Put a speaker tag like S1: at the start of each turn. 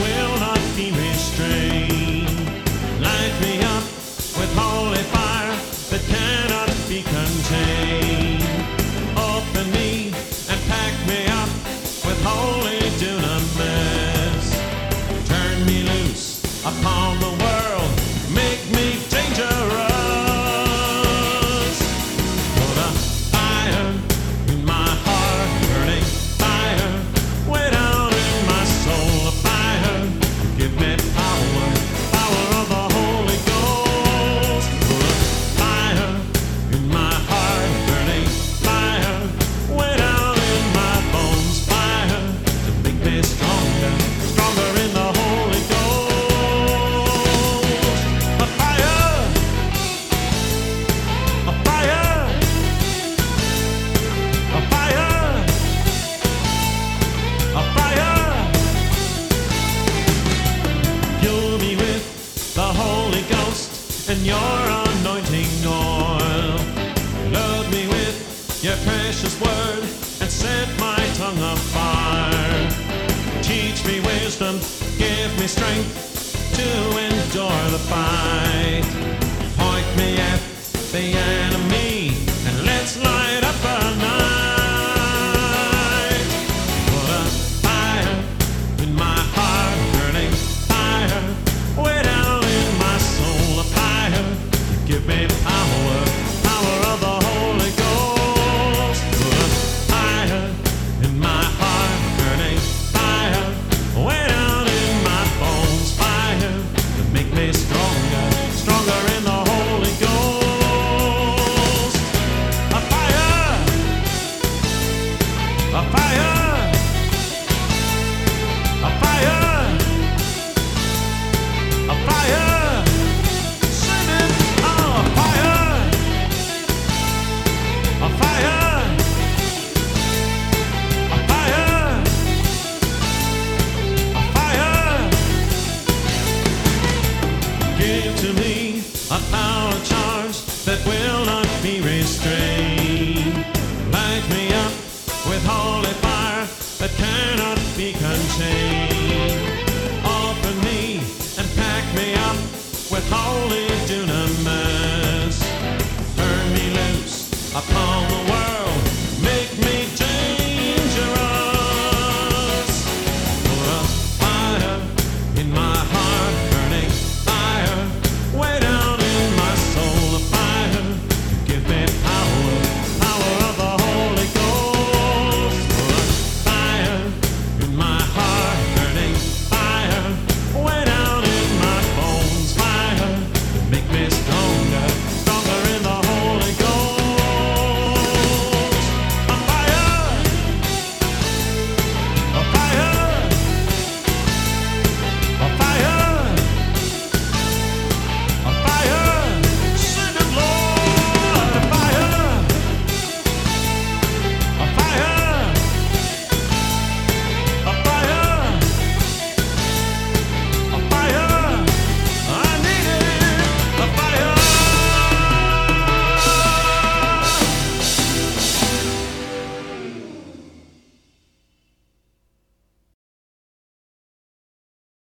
S1: will not be restrained. Light me up with holy fire that cannot be contained. Open me and pack me up with holy dunamis. Turn me loose upon the world, make me dangerous. Put a fire in my heart, burning fire way down in my soul. A fire, give me power, power of the Holy Ghost. Put a fire in my heart, burning fire way down in my bones. Fire to make me stronger, stronger in the Holy Ghost. A fire, a fire, a fire, a fire. Fill me with the Holy Ghost and your anointing oil. Load me with your precious word and set my tongue afire. Teach me wisdom, give me strength to endure the fight. Point me at the enemy